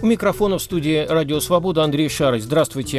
У микрофона в студии «Радио Свобода» Андрей Шарый. Здравствуйте.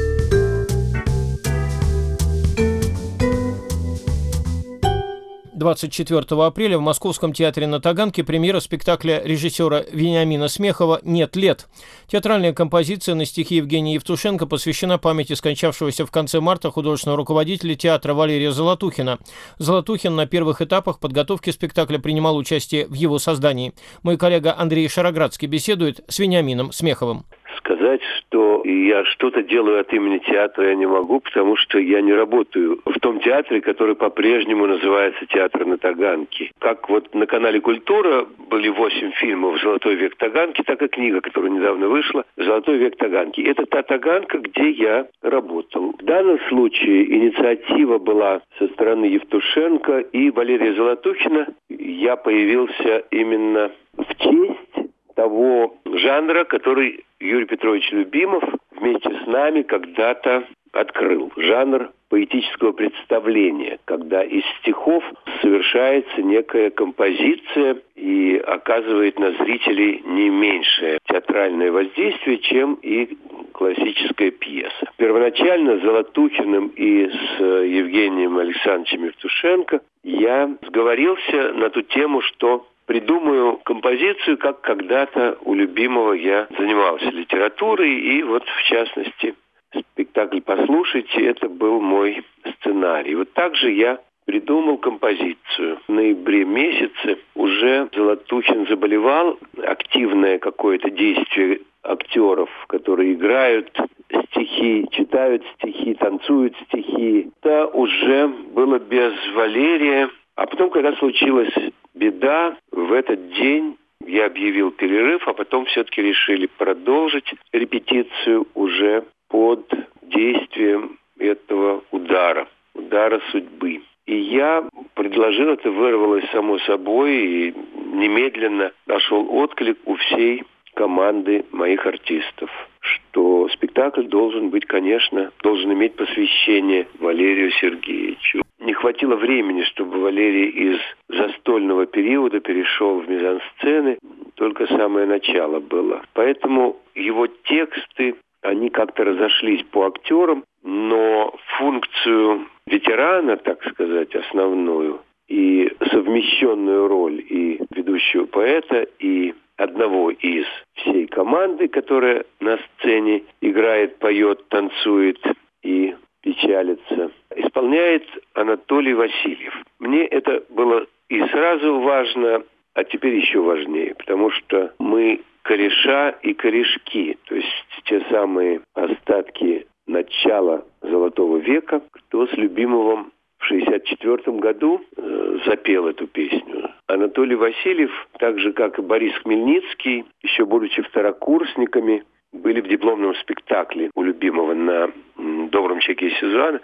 «24 апреля в Московском театре на Таганке премьера спектакля режиссера Вениамина Смехова «Нет лет». Театральная композиция на стихи Евгения Евтушенко посвящена памяти скончавшегося в конце марта художественного руководителя театра Валерия Золотухина. Золотухин на первых этапах подготовки спектакля принимал участие в его создании. Мой коллега Андрей Шароградский беседует с Вениамином Смеховым. Сказать, что я что-то делаю от имени театра, я не могу, потому что я не работаю в том театре, который по-прежнему называется «Театр на Таганке». Как вот на канале «Культура» были 8 фильмов «Золотой век Таганки», так и книга, которая недавно вышла «Золотой век Таганки». Это та Таганка, где я работал. В данном случае инициатива была со стороны Евтушенко и Валерия Золотухина. Я появился именно в честь того жанра, который Юрий Петрович Любимов вместе с нами когда-то открыл. Жанр поэтического представления, когда из стихов совершается некая композиция и оказывает на зрителей не меньшее театральное воздействие, чем и классическая пьеса. Первоначально с Золотухиным и с Евгением Александровичем Евтушенко я сговорился на ту тему, что придумаю композицию, как когда-то у Любимого я занимался литературой, и вот в частности спектакль «Послушайте» — это был мой сценарий. Вот так же я придумал композицию. В ноябре месяце уже Золотухин заболевал, активное какое-то действие актеров, которые играют стихи, читают стихи, танцуют стихи. Это уже было без Валерия. А потом, когда случилась беда, в этот день я объявил перерыв, а потом все-таки решили продолжить репетицию уже под действием этого удара судьбы. И я предложил, это вырвалось само собой, и немедленно нашел отклик у всей команды моих артистов, что спектакль должен быть, конечно, должен иметь посвящение Валерию Сергеевичу. Не хватило времени, чтобы Валерий из застольного периода перешел в мизансцены, только самое начало было. Поэтому его тексты, они как-то разошлись по актерам, но функцию ветерана, так сказать, основную, и совмещенную роль и ведущего поэта, и одного из всей команды, которая на сцене играет, поет, танцует и печалится, исполняет Анатолий Васильев. Мне это было и сразу важно, а теперь еще важнее, потому что мы кореша и корешки, то есть те самые остатки начала Золотого века, кто с Любимовым в 1964 году запел эту песню. Анатолий Васильев, так же как и Борис Хмельницкий, еще будучи второкурсниками, были в дипломном спектакле у Любимова на «Добром чеке Сезанна»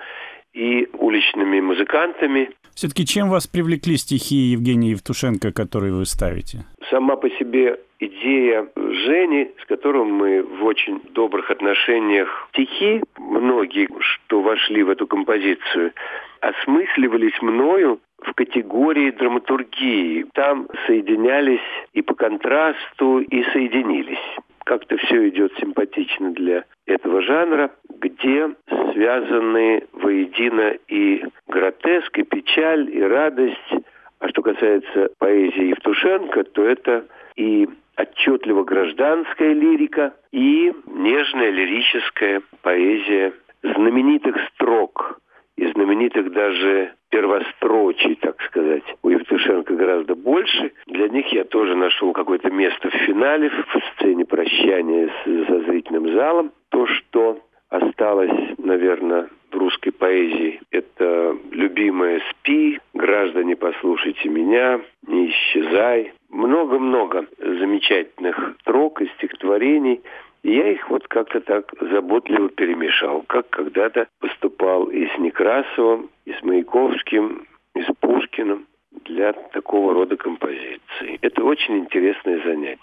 и уличными музыкантами. Все-таки чем вас привлекли стихи Евгения Евтушенко, которые вы ставите? Сама по себе идея Жени, с которым мы в очень добрых отношениях. Стихи, многие, что вошли в эту композицию, осмысливались мною в категории драматургии. Там соединялись и по контрасту, и соединились. Как-то все идет симпатично для этого жанра, где связаны воедино и гротеск, и печаль, и радость. А что касается поэзии Евтушенко, то это и отчетливо гражданская лирика, и нежная лирическая поэзия знаменитых строк, и знаменитых даже первострочий, так сказать, у Евтушенко гораздо больше. Для них я тоже нашел какое-то место в финале, в сцене прощания со зрительным залом. То, что осталось, наверное, в русской поэзии, это «Любимая, спи», «Граждане, послушайте меня», «Не исчезай». Много-много замечательных строк и стихотворений. И я их вот как-то так заботливо перемешал, как когда-то поступал и с Некрасовым, и с Маяковским, и с Пушкиным для такого рода композиций. Это очень интересное занятие.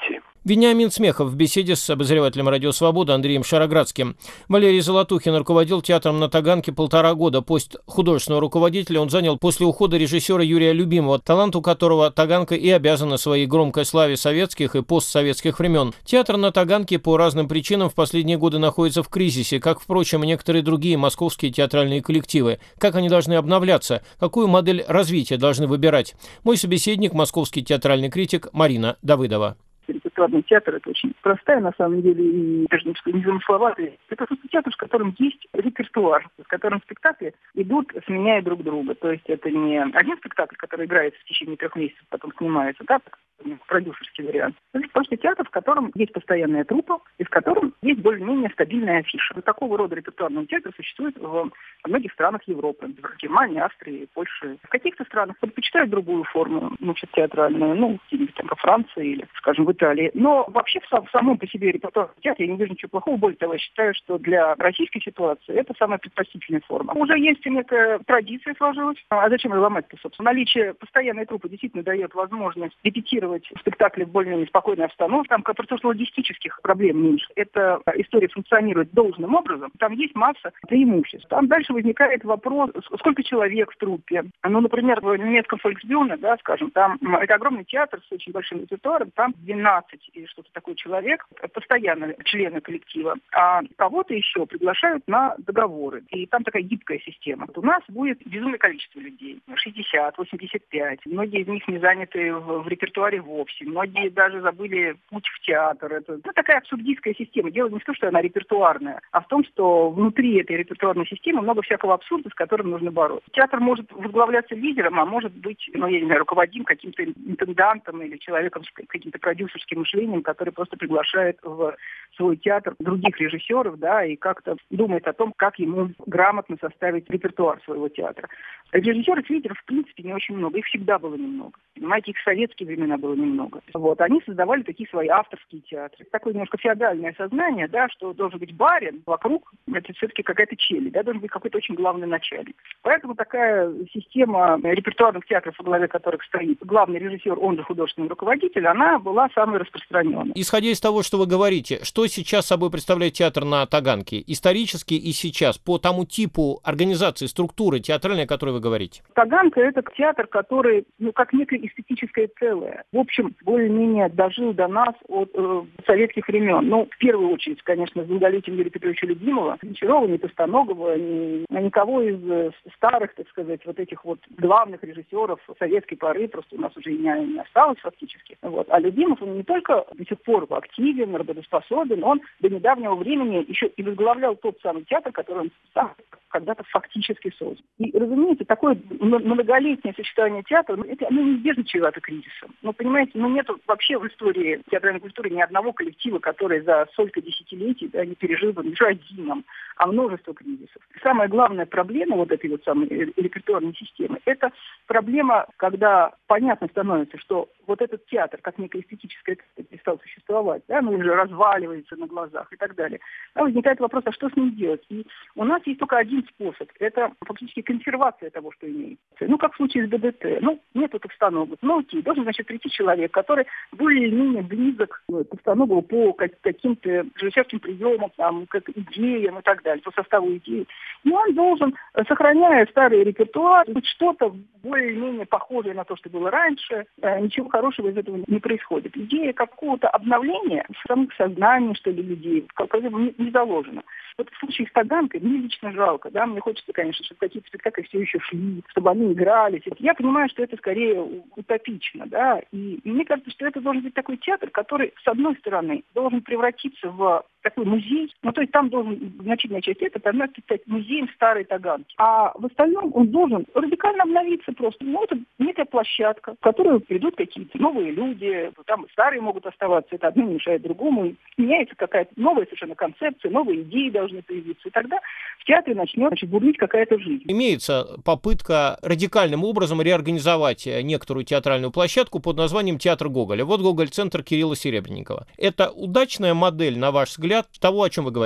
Вениамин Смехов в беседе с обозревателем «Радио Свобода» Андреем Шароградским. Валерий Золотухин руководил театром на Таганке 1,5 года. Пост художественного руководителя он занял после ухода режиссера Юрия Любимова, таланту которого Таганка и обязана своей громкой славе советских и постсоветских времен. Театр на Таганке по разным причинам в последние годы находится в кризисе, как, впрочем, и некоторые другие московские театральные коллективы. Как они должны обновляться? Какую модель развития должны выбирать? Мой собеседник – московский театральный критик Марина Давыдова. Репертуарный театр — это очень простая, на самом деле, и даже не замысловатая. Это театр, в котором есть репертуар, с которым спектакли идут, сменяя друг друга. То есть это не один спектакль, который играется в течение 3 месяцев, потом снимается, да, продюсерский вариант. Это просто театр, в котором есть постоянная труппа, и в котором есть более-менее стабильная афиша. Вот такого рода репертуарный театр существует в многих странах Европы. В Германии, Австрии, Польше. В каких-то странах предпочитают другую форму, театральную, где-нибудь там во Франции или, скажем, в Италии. Но вообще в самом по себе репертуарном театре я не вижу ничего плохого. Более того, я считаю, что для российской ситуации это самая предпочтительная форма. Уже есть некая традиция сложилась. А зачем ее ломать-то, собственно? Наличие постоянной труппы действительно дает возможность репетировать спектакли в более-менее спокойной обстановке, там просто логистических проблем меньше. Эта история функционирует должным образом. Там есть масса преимуществ. Там дальше возникает вопрос, сколько человек в труппе. Например, в немецком Фольксбюhne, да, скажем, там это огромный театр с очень большим репертуаром, там 12 или что-то такое человек, постоянно члены коллектива, а кого-то еще приглашают на договоры. И там такая гибкая система. Вот у нас будет безумное количество людей, 60, 85. Многие из них не заняты в репертуаре вовсе. Многие даже забыли путь в театр. Это такая абсурдистская система. Дело не в том, что она репертуарная, а в том, что внутри этой репертуарной системы много всякого абсурда, с которым нужно бороться. Театр может возглавляться лидером, а может быть, руководим каким-то интендантом или человеком с каким-то продюсерским мышлением, который просто приглашает в свой театр других режиссеров, да, и как-то думает о том, как ему грамотно составить репертуар своего театра. Режиссеров, лидеров, в принципе, не очень много. Их всегда было немного. Понимаете, их в советские времена было немного. Вот. Они создавали такие свои авторские театры. Такое немножко феодальное сознание, да, что должен быть барин, вокруг это все-таки какая-то челядь, да, должен быть какой-то очень главный начальник. Поэтому такая система репертуарных театров, во главе которых стоит главный режиссер, он же художественный руководитель, она была самой распространенной. Исходя из того, что вы говорите, что сейчас собой представляет театр на Таганке, исторически и сейчас, по тому типу организации, структуры театральной, о которой вы говорите? Таганка — это театр, который, как некое эстетическое целое. В общем, более-менее дожил до нас от советских времен. В первую очередь, конечно, с долголетием Юрия Петровича Любимова, ни Чирова, ни Тостоногова, никого из старых, так сказать, вот этих вот главных режиссеров советской поры просто у нас уже не осталось фактически. Вот. А Любимов, он не только до сих пор активен, работоспособен, он до недавнего времени еще и возглавлял тот самый театр, который он сам когда-то фактически создан. И, разумеется, такое многолетнее существование театра, оно неизбежно чревато кризисом. Понимаете, нету вообще в истории театральной культуры ни одного коллектива, который за столько десятилетий не пережил бы еще один, а множество кризисов. Самая главная проблема вот этой вот самой репертуарной системы — это проблема, когда понятно становится, что вот этот театр, как некое эстетическое, перестал существовать, да, уже разваливается на глазах и так далее. Там возникает вопрос, а что с ним делать? И у нас есть только один способ. Это фактически консервация того, что имеется. Как в случае с ДДТ. Нету Товстоноговых. Окей, должен, прийти человек, который более-менее близок к Товстоногову по каким-то режиссерским приемам, как идеям и так далее, по составу идей. И он должен, сохраняя старый репертуар, что-то более-менее похожее на то, что было раньше, ничего хорошего из этого не происходит. Идея какого-то обновления в самом сознании, что ли, людей, не заложена. Вот в случае с Таганкой мне лично жалко, да, мне хочется, конечно, чтобы какие-то спектакли все еще шли, чтобы они игрались. Я понимаю, что это скорее утопично, да, и мне кажется, что это должен быть такой театр, который, с одной стороны, должен превратиться в такой музей, то есть там должен, значительная часть этого стать музеем старой Таганки. А в остальном он должен радикально обновиться просто. Это некая площадка, в которую придут какие-то новые люди, там старые могут оставаться, это одно не мешает другому, меняется какая-то новая совершенно концепция, новые идеи должны появиться, и тогда в театре начнет бурлить какая-то жизнь. Имеется попытка радикальным образом реорганизовать некоторую театральную площадку под названием «Театр Гоголя». Вот Гоголь-центр Кирилла Серебренникова. Это удачная модель, на ваш взгляд, того, о чем вы говорили?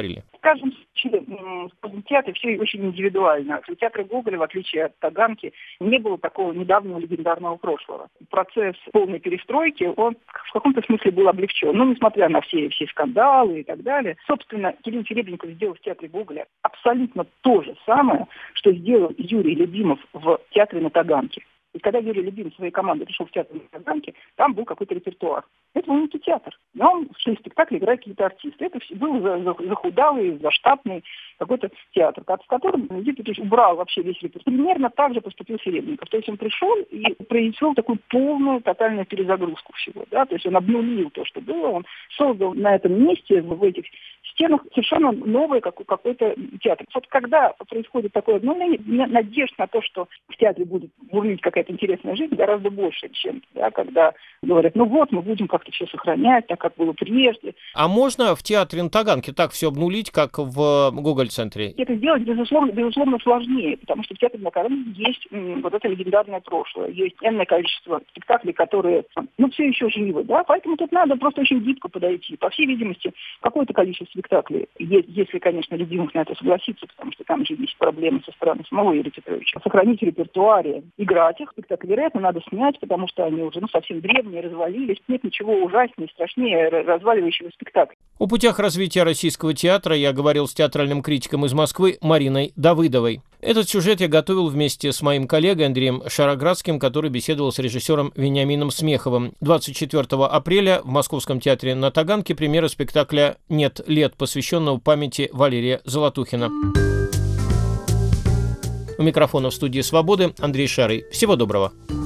каждом случае в театре все очень индивидуально. У театра Гоголя, в отличие от Таганки, не было такого недавнего легендарного прошлого. Процесс полной перестройки, он в каком-то смысле был облегчен. Но несмотря на все скандалы и так далее, собственно, Кирилл Серебренников сделал в театре Гоголя абсолютно то же самое, что сделал Юрий Любимов в театре на Таганке. И когда Юрий Любимов своей командой пришел в театр на Таганке, там был какой-то репертуар. Это был не театр. Но в спектакле играют какие-то артисты. Это был захудалый, заштатный какой-то театр, в котором Юрий убрал вообще весь репертуар. Примерно так же поступил Серебренников. То есть он пришел и произвел такую полную, тотальную перезагрузку всего. Да? То есть он обнулил то, что было. Он создал на этом месте, в этих стенах, совершенно новый какой-то театр. Вот когда происходит такое обнуление, надежд на то, что в театре будет бурлить какая-то интересная жизнь, гораздо больше, чем когда говорят, ну вот, мы будем как-то все сохранять, так как было прежде. А можно в театре на Таганке так все обнулить, как в Гоголь-центре? Это сделать, безусловно, сложнее, потому что в театре на Таганке есть вот это легендарное прошлое, есть энное количество спектаклей, которые, все еще живы, да, поэтому тут надо просто очень гибко подойти. По всей видимости, какое-то количество спектаклей, если, конечно, Любимов на это согласится, потому что там же есть проблемы со стороны самого Юрия Петровича. Сохранить в репертуаре, играть их, спектакли, вероятно, надо снять, потому что они уже совсем древние, развалились. Нет ничего ужаснее, страшнее разваливающего спектакля. О путях развития российского театра я говорил с театральным критиком из Москвы Мариной Давыдовой. Этот сюжет я готовил вместе с моим коллегой Андреем Шароградским, который беседовал с режиссером Вениамином Смеховым. 24 апреля в Московском театре на Таганке премьера спектакля «Нет лет», посвященного памяти Валерия Золотухина. У микрофона в студии «Свободы» Андрей Шарый. Всего доброго.